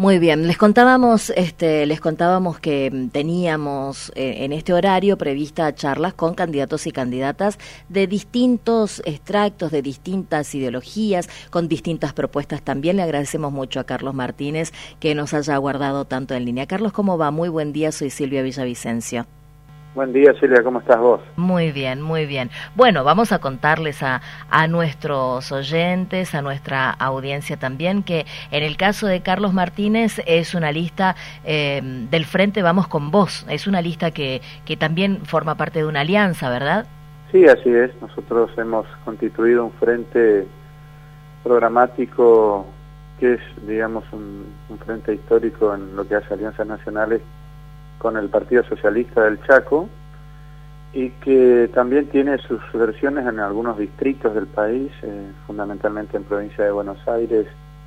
Muy bien, les contábamos que teníamos en este horario prevista charlas con candidatos y candidatas de distintos extractos, de distintas ideologías, con distintas propuestas también. Le agradecemos mucho a Carlos Martínez que nos haya aguardado tanto en línea. Carlos, ¿cómo va? Muy buen día, soy Silvia Villavicencio. Buen día, Silvia, ¿cómo estás vos? Muy bien, muy bien. Bueno, vamos a contarles a nuestros oyentes, a nuestra audiencia también, que en el caso de Carlos Martínez es una lista del Frente Vamos con Vos, es una lista que también forma parte de una alianza, ¿verdad? Sí, así es. Nosotros hemos constituido un frente programático que es, digamos, un frente histórico en lo que hace alianzas nacionales con el Partido Socialista del Chaco, y que también tiene sus versiones en algunos distritos del país, fundamentalmente en provincia de Buenos Aires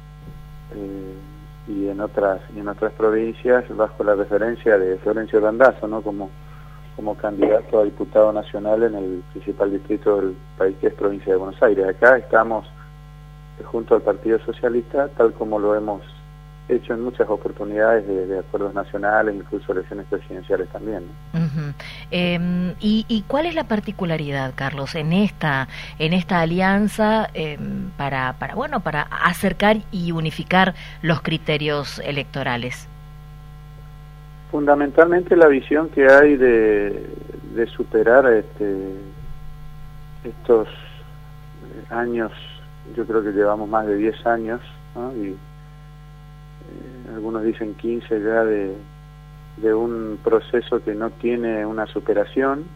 y en otras provincias, bajo la referencia de Florencio Randazzo, ¿no? como candidato a diputado nacional en el principal distrito del país, que es provincia de Buenos Aires. Acá estamos junto al Partido Socialista, tal como lo hemos hecho en muchas oportunidades de acuerdos nacionales, incluso elecciones presidenciales también, ¿no? Uh-huh. ¿Y cuál es la particularidad, Carlos, en esta alianza para acercar y unificar los criterios electorales? Fundamentalmente la visión que hay de superar estos años, yo creo que llevamos más de 10 años, ¿no? Y algunos dicen 15 ya de un proceso que no tiene una superación.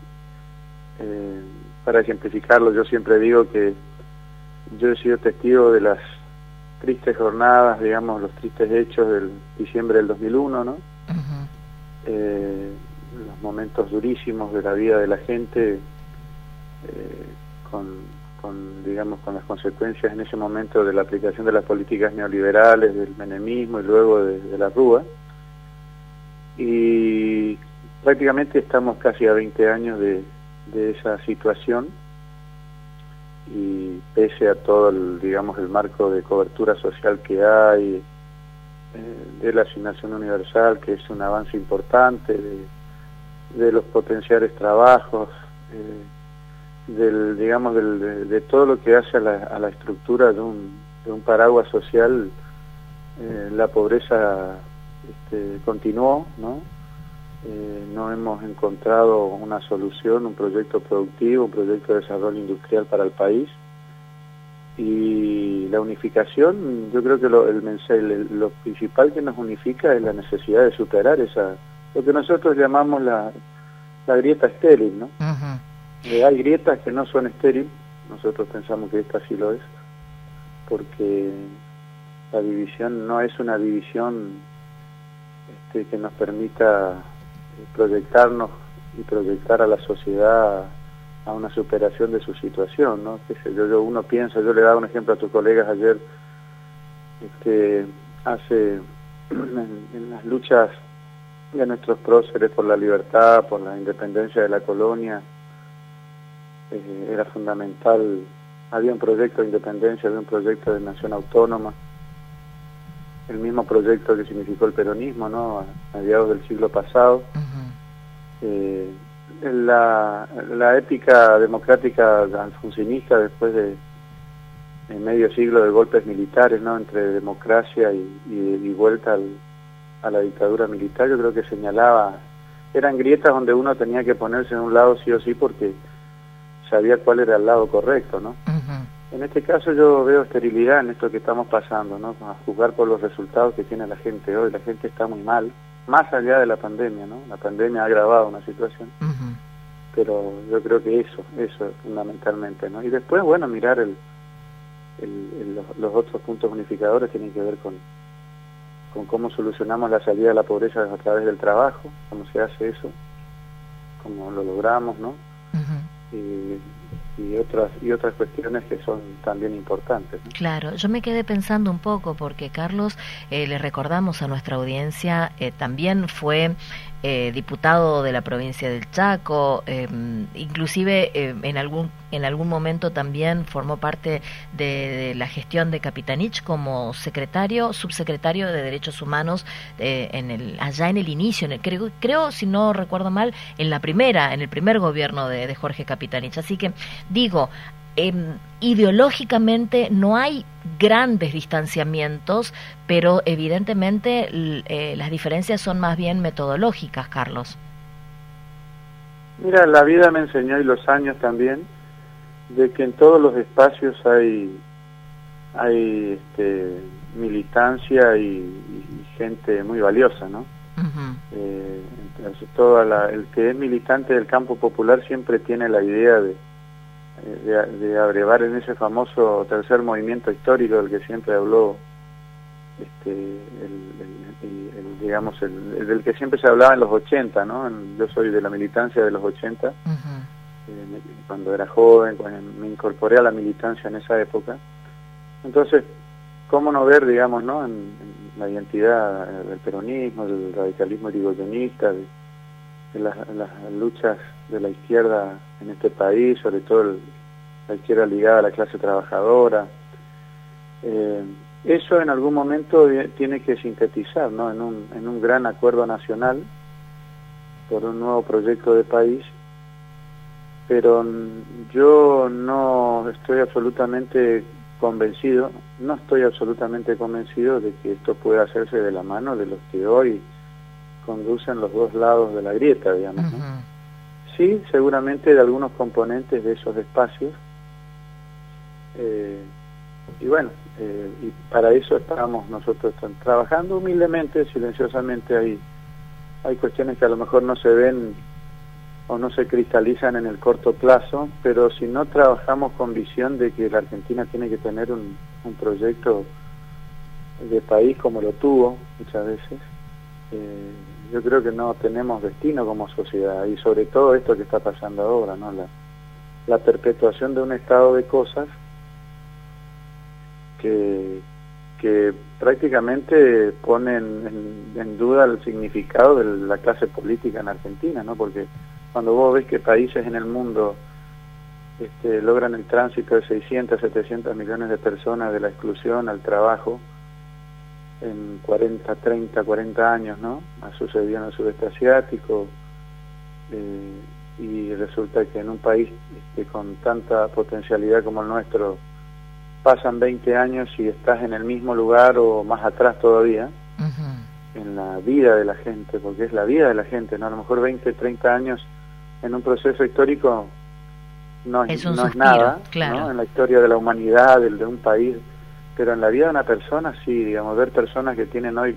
Para ejemplificarlo, yo siempre digo que yo he sido testigo de las tristes jornadas, digamos, los tristes hechos del diciembre del 2001, ¿no? Uh-huh. Los momentos durísimos de la vida de la gente, con las consecuencias en ese momento de la aplicación de las políticas neoliberales, del menemismo y luego de la Rúa. Y prácticamente estamos casi a 20 años de esa situación, y pese a todo el marco de cobertura social que hay, de la asignación universal, que es un avance importante, de los potenciales trabajos, de todo lo que hace a la estructura de un paraguas social, la pobreza continuó, ¿no? No hemos encontrado una solución, un proyecto productivo, un proyecto de desarrollo industrial para el país. Y la unificación, yo creo que lo principal que nos unifica es la necesidad de superar lo que nosotros llamamos la grieta estéril, ¿no? Uh-huh. Hay grietas que no son estériles, nosotros pensamos que esta sí lo es, porque la división no es una división que nos permita proyectarnos y proyectar a la sociedad a una superación de su situación, ¿no? Uno piensa, yo le daba un ejemplo a tus colegas ayer, hace en las luchas de nuestros próceres por la libertad, por la independencia de la colonia, era fundamental, había un proyecto de independencia, había un proyecto de nación autónoma, el mismo proyecto que significó el peronismo, ¿no? A mediados del siglo pasado. Uh-huh. La épica democrática alfonsinista, después de medio siglo de golpes militares, ¿no? Entre democracia y vuelta a la dictadura militar, yo creo que señalaba, eran grietas donde uno tenía que ponerse en un lado sí o sí porque sabía cuál era el lado correcto, ¿no? Uh-huh. En este caso yo veo esterilidad en esto que estamos pasando, ¿no? A juzgar por los resultados que tiene la gente hoy. La gente está muy mal, más allá de la pandemia, ¿no? La pandemia ha agravado una situación, uh-huh, pero yo creo que eso fundamentalmente, ¿no? Y después, bueno, mirar los otros puntos unificadores tienen que ver con cómo solucionamos la salida de la pobreza a través del trabajo, cómo se hace eso, cómo lo logramos, ¿no? Uh-huh. Y otras cuestiones que son también importantes, ¿no? Claro, yo me quedé pensando un poco porque Carlos, le recordamos a nuestra audiencia, también fue diputado de la provincia del Chaco, inclusive en algún momento también formó parte de la gestión de Capitanich como subsecretario de Derechos Humanos allá en el inicio, creo, si no recuerdo mal, en el primer gobierno de Jorge Capitanich. Así que digo, ideológicamente no hay grandes distanciamientos, pero evidentemente las diferencias son más bien metodológicas, Carlos. Mira, la vida me enseñó, y los años también, de que en todos los espacios hay militancia y gente muy valiosa, ¿no? Entonces el que es militante del campo popular siempre tiene la idea de abrevar en ese famoso tercer movimiento histórico del que siempre habló, del que siempre se hablaba en los 80, ¿no? Yo soy de la militancia de los 80, cuando era joven, cuando me incorporé a la militancia en esa época. Entonces, ¿cómo no ver, digamos, ¿no?, en la identidad del peronismo, del radicalismo irigoyenista, de las luchas de la izquierda en este país, sobre todo la izquierda ligada a la clase trabajadora? Eso en algún momento tiene que sintetizar, ¿no?, en un gran acuerdo nacional por un nuevo proyecto de país, pero yo no estoy absolutamente convencido de que esto pueda hacerse de la mano de los que hoy conducen los dos lados de la grieta, digamos, ¿no? Sí, seguramente de algunos componentes de esos espacios, y bueno, y para eso estamos nosotros trabajando humildemente, silenciosamente. Hay cuestiones que a lo mejor no se ven o no se cristalizan en el corto plazo, pero si no trabajamos con visión de que la Argentina tiene que tener un proyecto de país como lo tuvo muchas veces, yo creo que no tenemos destino como sociedad, y sobre todo esto que está pasando ahora, ¿no?, la perpetuación de un estado de cosas que prácticamente ponen en duda el significado de la clase política en Argentina, ¿no? Porque cuando vos ves que países en el mundo logran el tránsito de 600, 700 millones de personas de la exclusión al trabajo en 40 años, ¿no? Ha sucedido en el sudeste asiático, y resulta que en un país con tanta potencialidad como el nuestro pasan 20 años y estás en el mismo lugar o más atrás todavía, en la vida de la gente, porque es la vida de la gente, ¿no? A lo mejor 20, 30 años en un proceso histórico no es nada, claro, ¿no?, en la historia de la humanidad, de un país, pero en la vida de una persona sí, digamos, ver personas que tienen hoy,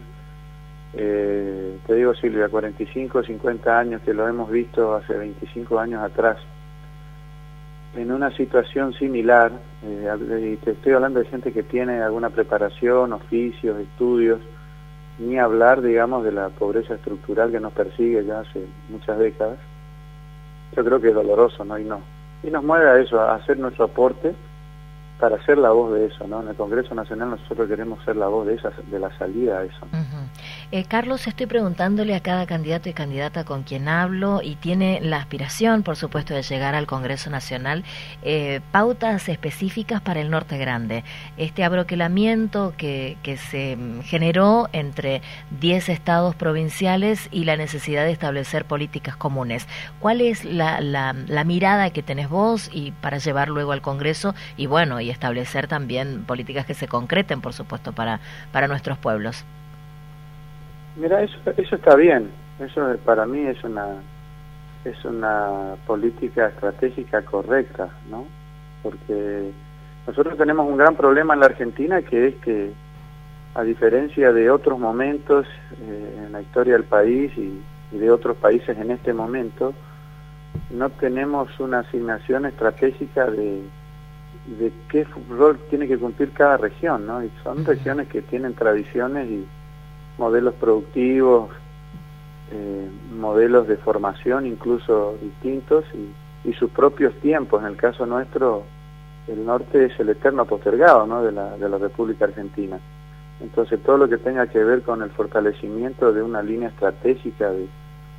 te digo, Silvia, 45, 50 años, que lo hemos visto hace 25 años atrás, en una situación similar, y te estoy hablando de gente que tiene alguna preparación, oficios, estudios, ni hablar, digamos, de la pobreza estructural que nos persigue ya hace muchas décadas. Yo creo que es doloroso, ¿no? Y nos mueve a eso, a hacer nuestro aporte para ser la voz de eso, ¿no? En el Congreso Nacional nosotros queremos ser la voz de la salida a eso. Carlos, estoy preguntándole a cada candidato y candidata con quien hablo, y tiene la aspiración, por supuesto, de llegar al Congreso Nacional, pautas específicas para el Norte Grande. Este abroquelamiento que se generó entre 10 estados provinciales y la necesidad de establecer políticas comunes. ¿Cuál es la mirada que tenés vos y para llevar luego al Congreso y bueno, y establecer también políticas que se concreten, por supuesto, para nuestros pueblos? Mira, eso está bien. Eso para mí es una política estratégica correcta, ¿no? Porque nosotros tenemos un gran problema en la Argentina, que es que, a diferencia de otros momentos en la historia del país y de otros países en este momento, no tenemos una asignación estratégica de qué rol tiene que cumplir cada región, ¿no? Y son regiones que tienen tradiciones y modelos productivos, modelos de formación incluso distintos, y sus propios tiempos. En el caso nuestro, el norte es el eterno postergado, ¿no?, de la República Argentina. Entonces todo lo que tenga que ver con el fortalecimiento de una línea estratégica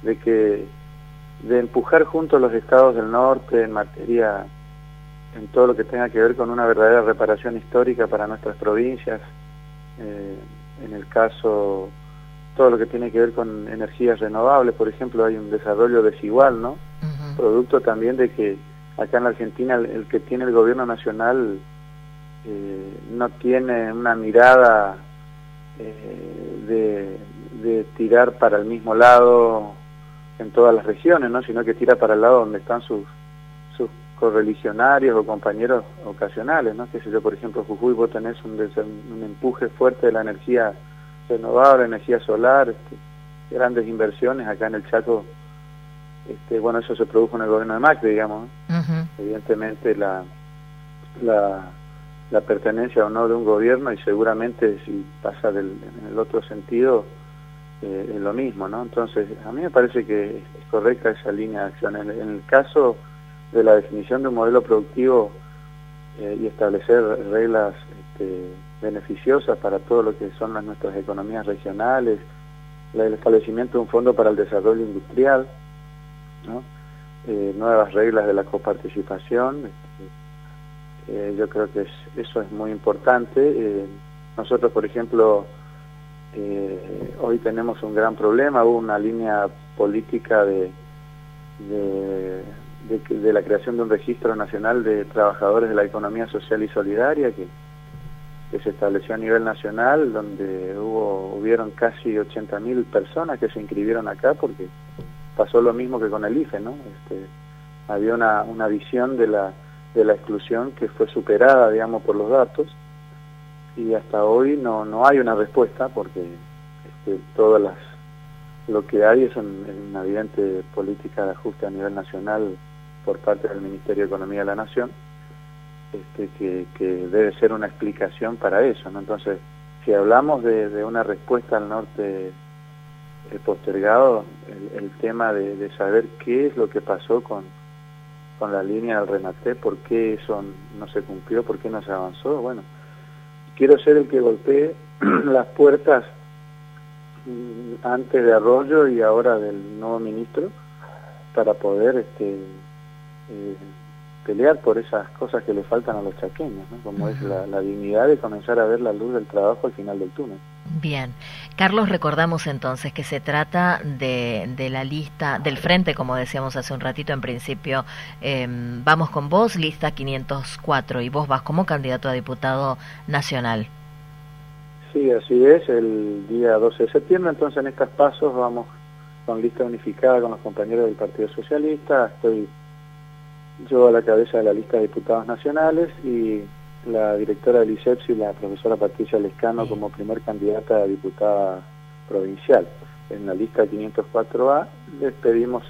de empujar juntos los estados del norte en materia, en todo lo que tenga que ver con una verdadera reparación histórica para nuestras provincias, en el caso, todo lo que tiene que ver con energías renovables, por ejemplo, hay un desarrollo desigual, ¿no? Uh-huh. Producto también de que acá en la Argentina el que tiene el gobierno nacional no tiene una mirada de tirar para el mismo lado en todas las regiones, ¿no? Sino que tira para el lado donde están sus correligionarios o compañeros ocasionales, ¿no? Que sé yo, por ejemplo, Jujuy, vos tenés un empuje fuerte de la energía renovable, energía solar, grandes inversiones. Acá en el Chaco, bueno, eso se produjo en el gobierno de Macri, digamos, ¿no? Uh-huh. Evidentemente la pertenencia o no de un gobierno, y seguramente si pasa en el otro sentido, es lo mismo, ¿no? Entonces, a mí me parece que es correcta esa línea de acción. En el caso de la definición de un modelo productivo y establecer reglas beneficiosas para todo lo que son nuestras economías regionales, el establecimiento de un fondo para el desarrollo industrial, ¿no? Nuevas reglas de la coparticipación, yo creo que eso es muy importante. Nosotros, por ejemplo, hoy tenemos un gran problema. Hubo una línea política de la creación de un registro nacional de trabajadores de la economía social y solidaria que se estableció a nivel nacional, donde hubieron casi 80.000 personas que se inscribieron acá, porque pasó lo mismo que con el IFE, ¿no? Había una visión de la exclusión que fue superada, digamos, por los datos, y hasta hoy no hay una respuesta, porque lo que hay es una evidente política de ajuste a nivel nacional por parte del Ministerio de Economía de la Nación, que debe ser una explicación para eso, ¿no? Entonces, si hablamos de una respuesta al norte postergado, el tema de saber qué es lo que pasó con la línea del RENATEP, por qué eso no se cumplió, por qué no se avanzó. Bueno, quiero ser el que golpee las puertas antes de Arroyo y ahora del nuevo ministro, para poder pelear por esas cosas que le faltan a los chaqueños, ¿no? Como es la dignidad de comenzar a ver la luz del trabajo al final del túnel. Bien, Carlos, recordamos entonces que se trata de la lista del frente, como decíamos hace un ratito, en principio vamos con vos, lista 504, y vos vas como candidato a diputado nacional. Sí, así es, el día 12 de septiembre, entonces en estos pasos vamos con lista unificada con los compañeros del Partido Socialista. Estoy yo a la cabeza de la lista de diputados nacionales y la directora del ISEPSI, la profesora Patricia Lescano, como primer candidata a diputada provincial. En la lista 504A les pedimos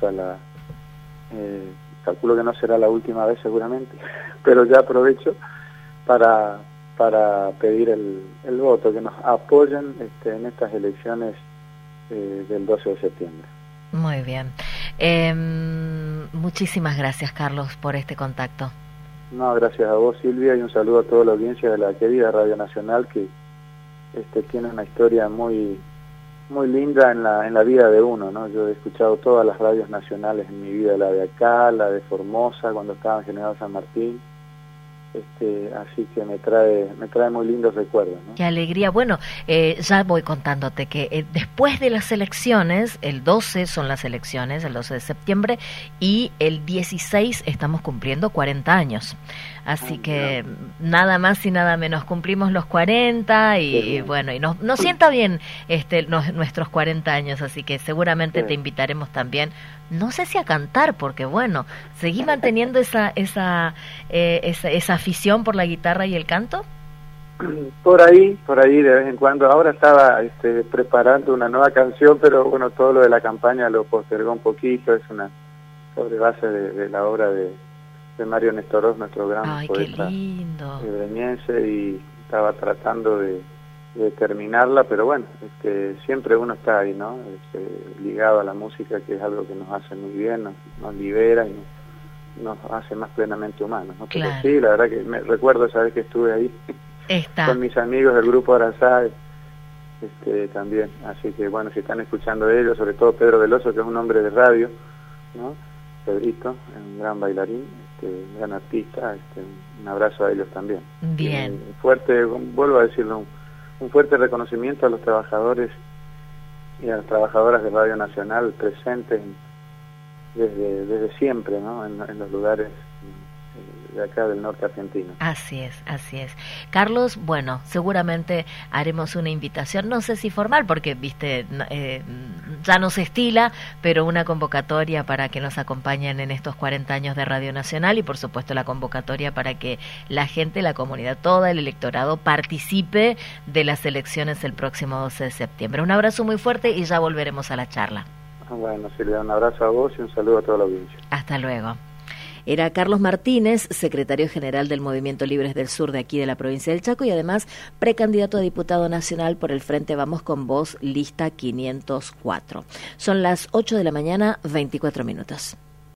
calculo que no será la última vez seguramente, pero ya aprovecho para pedir el voto, que nos apoyen en estas elecciones del 12 de septiembre. Muy bien. Muchísimas gracias, Carlos, por este contacto. No, gracias a vos, Silvia, y un saludo a toda la audiencia de la querida Radio Nacional, que tiene una historia muy muy linda en la vida de uno, ¿no? Yo he escuchado todas las radios nacionales en mi vida, la de acá, la de Formosa, cuando estaba en General San Martín. Así que me trae muy lindos recuerdos, ¿no? Qué alegría. Bueno, ya voy contándote que después de las elecciones, el 12 son las elecciones, el 12 de septiembre, y el 16 estamos cumpliendo 40 años. Así que nada más y nada menos, cumplimos los 40 y bueno, y nos sienta bien nuestros 40 años, así que seguramente te invitaremos también, no sé si a cantar, porque bueno, ¿seguís manteniendo esa afición por la guitarra y el canto? Por ahí de vez en cuando. Ahora estaba preparando una nueva canción, pero bueno, todo lo de la campaña lo postergó un poquito. Es una sobre base de la obra de Mario Nestorov, nuestro gran poeta breñense, y estaba tratando de terminarla, pero bueno, siempre uno está ahí, ¿no? Ligado a la música, que es algo que nos hace muy bien, nos libera y nos hace más plenamente humanos, ¿no? Claro. Pero sí, la verdad que me recuerdo esa vez que estuve ahí con mis amigos del grupo Arazá, también. Así que bueno, si están escuchando ellos, sobre todo Pedro Veloso, que es un hombre de radio, ¿no? Pedrito, un gran bailarín, un gran artista, un abrazo a ellos también. Bien. Un fuerte, vuelvo a decirlo, un fuerte reconocimiento a los trabajadores y a las trabajadoras de Radio Nacional presentes desde siempre, ¿no? En los lugares de acá del norte argentino. Así es, así es. Carlos, bueno, seguramente haremos una invitación, no sé si formal, porque, viste, ya no se estila, pero una convocatoria para que nos acompañen en estos 40 años de Radio Nacional y, por supuesto, la convocatoria para que la gente, la comunidad, toda el electorado participe de las elecciones el próximo 12 de septiembre. Un abrazo muy fuerte y ya volveremos a la charla. Bueno, Silvia, un abrazo a vos y un saludo a toda la audiencia. Hasta luego. Era Carlos Martínez, secretario general del Movimiento Libres del Sur de aquí de la provincia del Chaco y además precandidato a diputado nacional por el Frente Vamos con Vos, lista 504. Son las 8 de la mañana, 24 minutos.